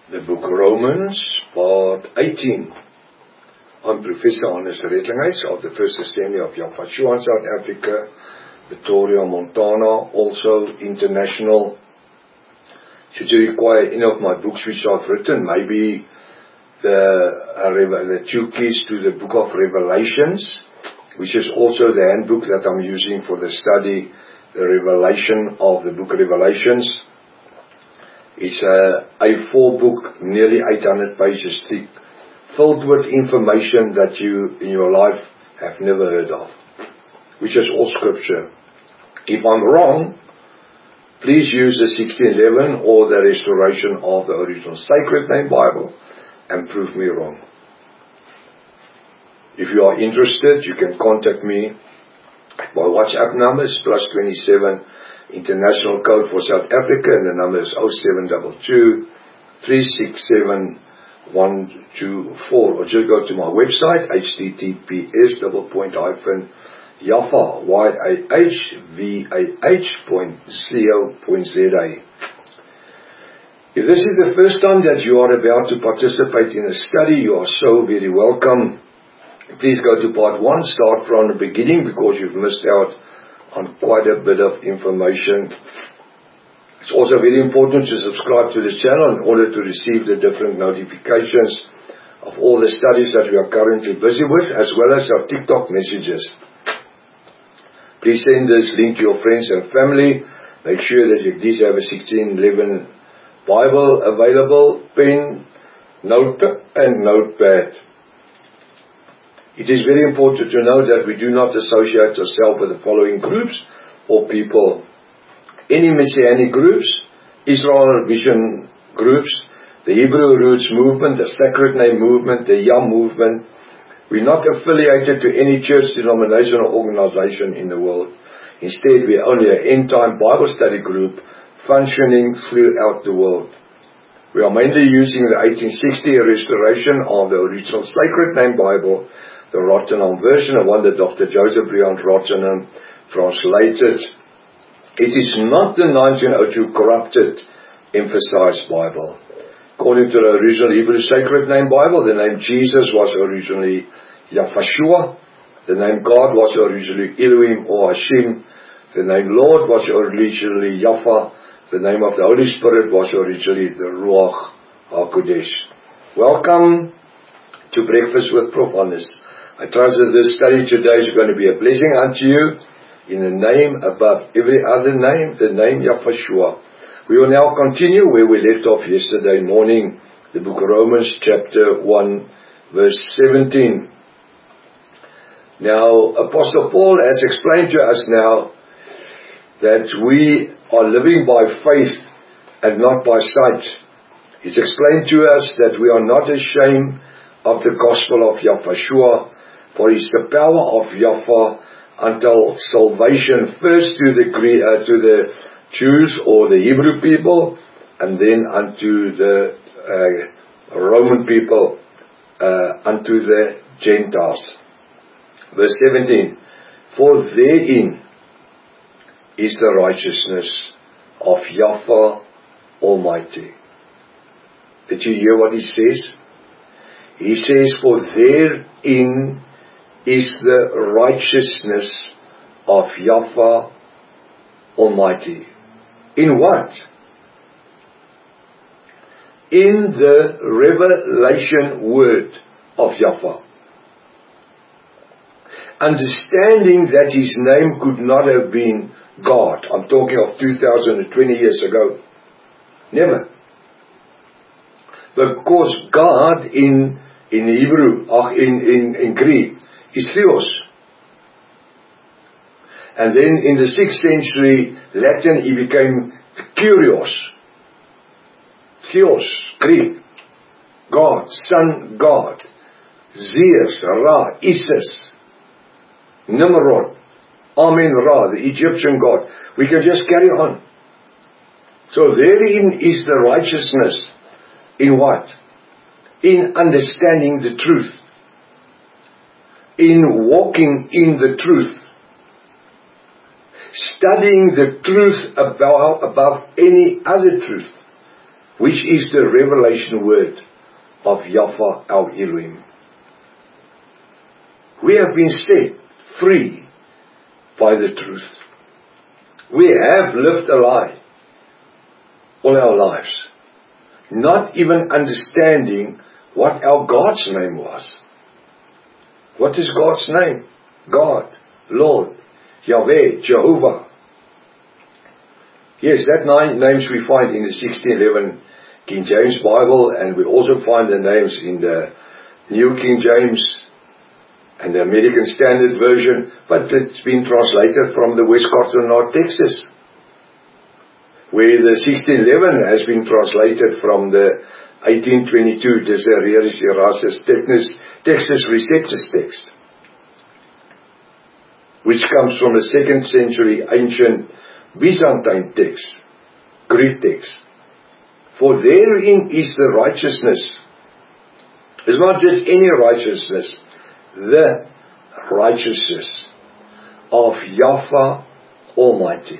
The book Romans, part 18. I'm Professor Hannes Redlinghuis of the First Assembly of Yafashua in South Africa, Pretoria, Montana, also international. Should you require any of my books which I've written, maybe the two keys to the book of Revelations, which is also the handbook that I'm using for the study, the revelation of the book Revelations. It's a A4 book, nearly 800 pages thick, filled with information that you in your life have never heard of, which is all scripture. If I'm wrong, please use the 1611 or the restoration of the original Sacred Name Bible and prove me wrong. If you are interested, you can contact me. My WhatsApp number is +27 international code for South Africa, and the number is 0722 367 124, or just go to my website https://yahvah.co.za. If this is the first time that you are about to participate in a study, you are so very welcome. Please go to part 1, start from the beginning, because you've missed out on quite a bit of information. It's also very important to subscribe to this channel in order to receive the different notifications of all the studies that we are currently busy with, as well as our TikTok messages. Please send this link to your friends and family. Make sure that you please have a 1611 Bible available, pen, notebook and notepad. It is very important to know that we do not associate ourselves with the following groups or people: any Messianic groups, Israel Vision groups, the Hebrew Roots movement, the Sacred Name movement, the YAM movement. We're not affiliated to any church, denomination or organization in the world. Instead, we are only an end-time Bible study group functioning throughout the world. We are mainly using the 1860 restoration of the original Sacred Name Bible, the Rottenham version, the one that Dr. Joseph Briand Rottenham translated. It is not the 1902 corrupted, emphasized Bible. According to the original Hebrew Sacred Name Bible, the name Jesus was originally Yafashua. The name God was originally Elohim or Hashem. The name Lord was originally Yafa. The name of the Holy Spirit was originally the Ruach HaKodesh. Welcome to Breakfast with Prof. Hannes. I trust that this study today is going to be a blessing unto you, in the name above every other name, the name Yafashua. We will now continue where we left off yesterday morning, the book of Romans chapter 1 verse 17. Now, Apostle Paul has explained to us now that we are living by faith and not by sight. He's explained to us that we are not ashamed of the gospel of Yafashua, for it's the power of Yafa until salvation, first to the Jews or the Hebrew people, and then unto the Roman people, unto the Gentiles. Verse 17, for therein is the righteousness of Yafa Almighty. Did you hear what he says? He says, for therein is the righteousness of Yafa Almighty. In what? In the revelation word of Yafa. Understanding that his name could not have been God. I'm talking of 2020 years ago. Never. Because God in Hebrew, in Greek, is Theos. And then in the 6th century Latin, he became Kyrios. Theos, Greek. God, Son, God. Zeus, Ra, Isis, Nimrod, Amen-Ra, the Egyptian god. We can just carry on. So therein is the righteousness. In what? In understanding the truth. In walking in the truth. Studying the truth above any other truth. which is the revelation word of Yahweh our Elohim. We have been set free by the truth. We have lived a lie all our lives, not even understanding what our God's name was. What is God's name? God, Lord, Yahweh, Jehovah. Yes, that 9 names we find in the 1611 King James Bible, and we also find the names in the New King James and the American Standard Version, but it's been translated from the Westcott and North Texas, where the 1611 has been translated from the 1822 Desiderius Erastus Textus Receptus text, which comes from the 2nd century ancient Byzantine text, Greek text. For therein is the righteousness. It's not just any righteousness, the righteousness of Yahweh Almighty,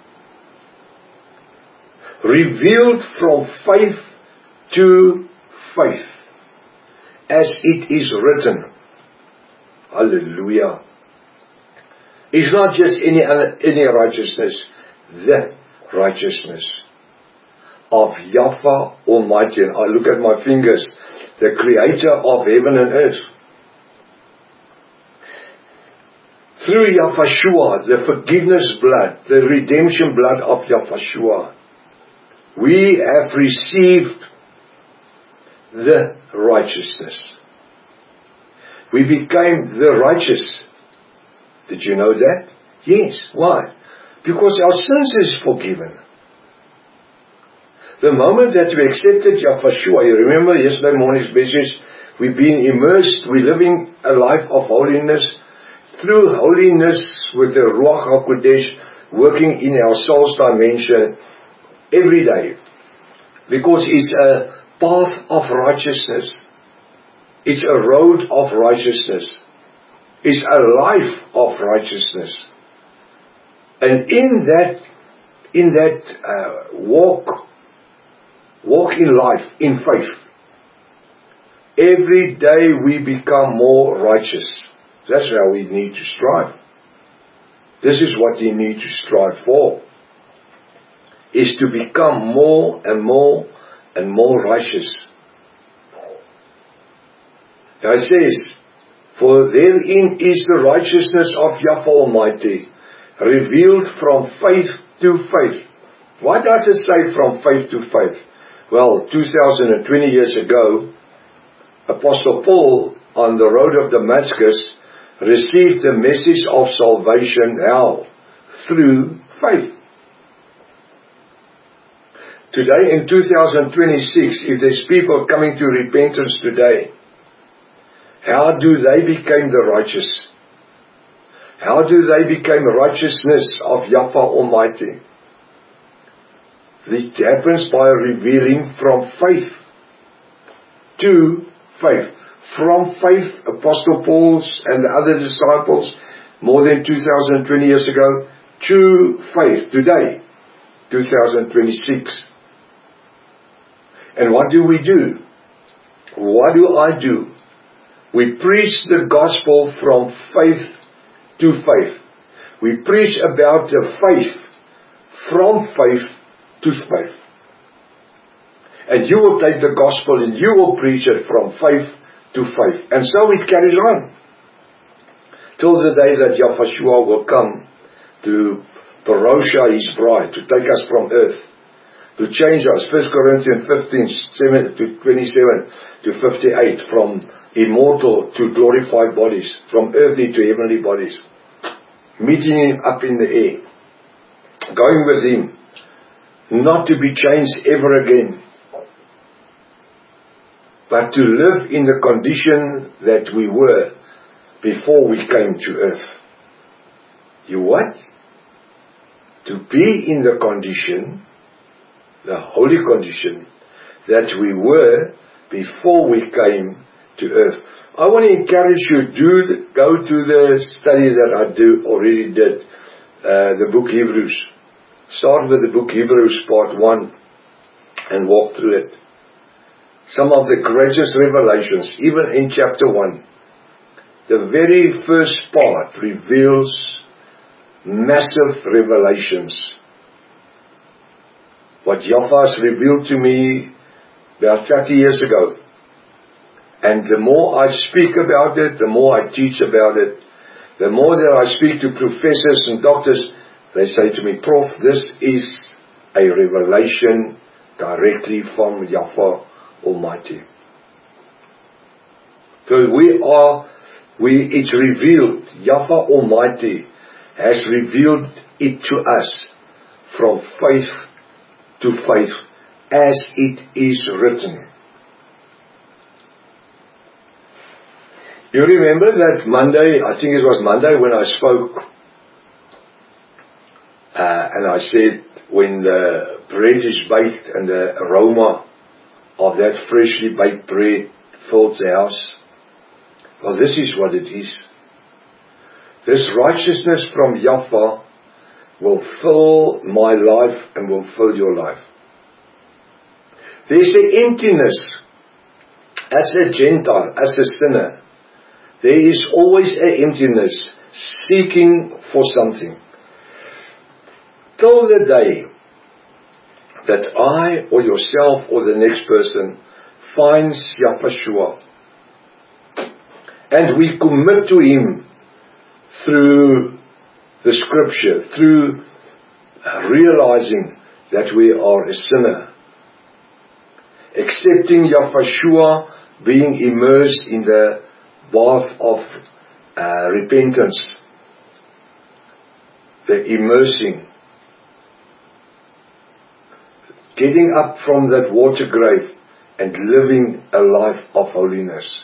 revealed from faith to faith, as it is written. Hallelujah. It's not just any righteousness, the righteousness of Yahweh Almighty. And I look at my fingers, the creator of heaven and earth. Through Yahushua, the forgiveness blood, the redemption blood of Yahushua, we have received the righteousness. We became the righteous. Did you know that? Yes. Why? Because our sins is forgiven. The moment that we accepted Yahushua, you remember yesterday morning's message, we've been immersed, we're living a life of holiness, through holiness with the Ruach HaKodesh working in our soul's dimension every day. Because it's a path of righteousness. It's a road of righteousness. It's a life of righteousness. And in that walk in life, in faith, every day we become more righteous. That's how we need to strive. This is what you need to strive for, is to become more and more and more righteous. Now it says, for therein is the righteousness of Yahweh Almighty, revealed from faith to faith. Why does it say from faith to faith? Well, 2020 years ago, Apostle Paul on the road of Damascus received the message of salvation. How? Through faith. Today in 2026, if there's people coming to repentance today, how do they become the righteous? How do they become righteousness of Yahweh Almighty? It happens by revealing from faith to faith. From faith, Apostle Paul's and the other disciples, more than 2020 years ago, to faith today, 2026. And what do we do? What do I do? We preach the gospel from faith to faith. We preach about the faith from faith to faith. And you will take the gospel and you will preach it from faith to faith. And so it carries on till the day that Yahushua will come to Parosha, his bride, to take us from earth, to change us. 1 Corinthians 15, 7 to 27 to 58, from immortal to glorified bodies, from earthly to heavenly bodies. Meeting him up in the air, going with him, not to be changed ever again, but to live in the condition that we were before we came to earth. You what? To be in the condition, the holy condition, that we were before we came to earth. I want to encourage you, go to the study that I already did, the book Hebrews. Start with the book Hebrews part 1. and walk through it. Some of the greatest revelations, even in chapter 1, the very first part reveals massive revelations. What Yahweh has revealed to me about 30 years ago. And the more I speak about it, the more I teach about it, the more that I speak to professors and doctors, they say to me, Prof, this is a revelation directly from Yahweh Almighty. So it's revealed, Yahweh Almighty has revealed it to us from faith to faith, as it is written. You remember that Monday, I think it was Monday when I spoke, and I said, when the bread is baked and the aroma of that freshly baked bread fills the house. Well, this is what it is. This righteousness from Yahweh will fill my life and will fill your life. There's an emptiness as a Gentile, as a sinner. There is always an emptiness seeking for something. Till the day that I or yourself or the next person finds Yahweh and we commit to Him through the Scripture, through realizing that we are a sinner, accepting Yahweh, being immersed in the bath of repentance, the immersing, getting up from that water grave and living a life of holiness.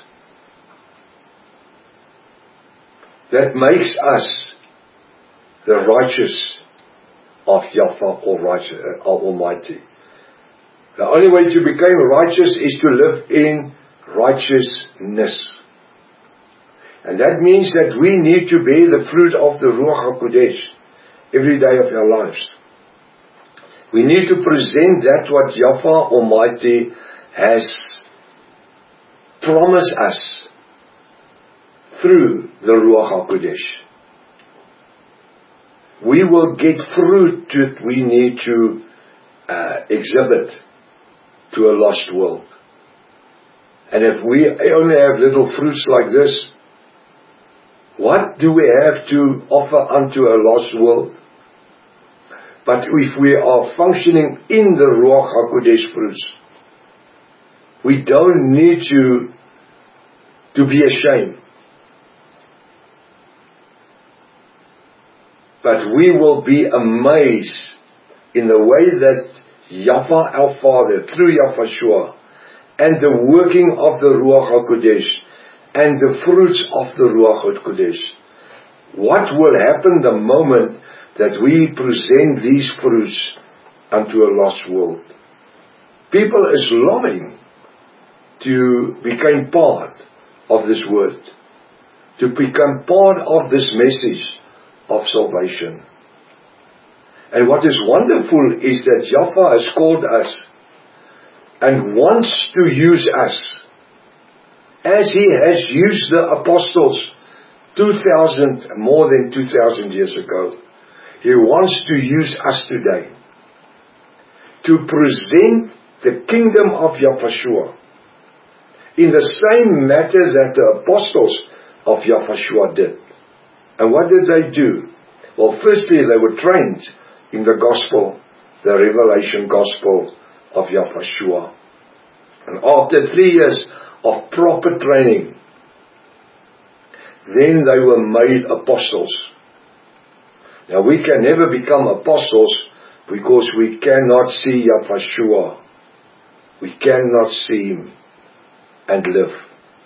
That makes us the righteous of Yahweh Almighty. The only way to become righteous is to live in righteousness. And that means that we need to bear the fruit of the Ruach HaKodesh every day of our lives. We need to present that what Yahweh Almighty has promised us through the Ruach HaKodesh. We will get fruit that we need to exhibit to a lost world. And if we only have little fruits like this, what do we have to offer unto a lost world? But if we are functioning in the Ruach HaKodesh fruits, we don't need to be ashamed. But we will be amazed in the way that Yahweh our Father, through Yahweh, and the working of the Ruach HaKodesh, and the fruits of the Ruach HaKodesh, what will happen the moment that we present these fruits unto a lost world? People is longing to become part of this word, to become part of this message of salvation. And what is wonderful is that Yahweh has called us and wants to use us as He has used the apostles more than 2,000 years ago. He wants to use us today to present the kingdom of Yahweh in the same matter that the apostles of Yahweh did. And what did they do? Well, firstly, they were trained in the gospel, the revelation gospel of Yahweh. And after 3 years of proper training, then they were made apostles. Now, we can never become apostles because we cannot see Yahweh. We cannot see Him and live.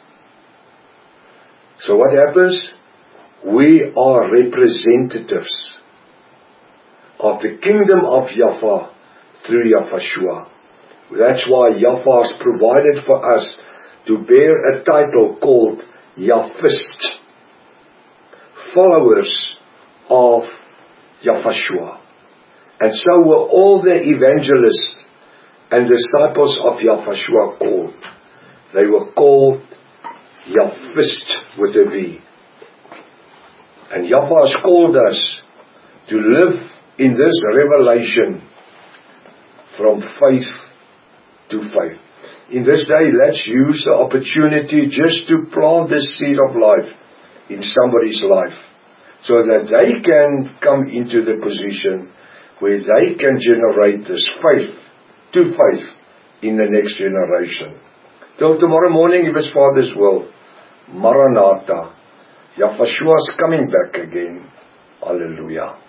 So what happens? We are representatives of the kingdom of Yahweh through Yahweh. That's why Yahweh has provided for us to bear a title called Yahwist, followers of Yahweh. And so were all the evangelists and disciples of Yahshua called. They were called Yahvist with a V. And Yahweh has called us to live in this revelation from faith to faith. In this day, let's use the opportunity just to plant the seed of life in somebody's life, so that they can come into the position where they can generate this faith to faith in the next generation. Till tomorrow morning, if it's Father's will. Maranatha. Yahshua is coming back again. Hallelujah.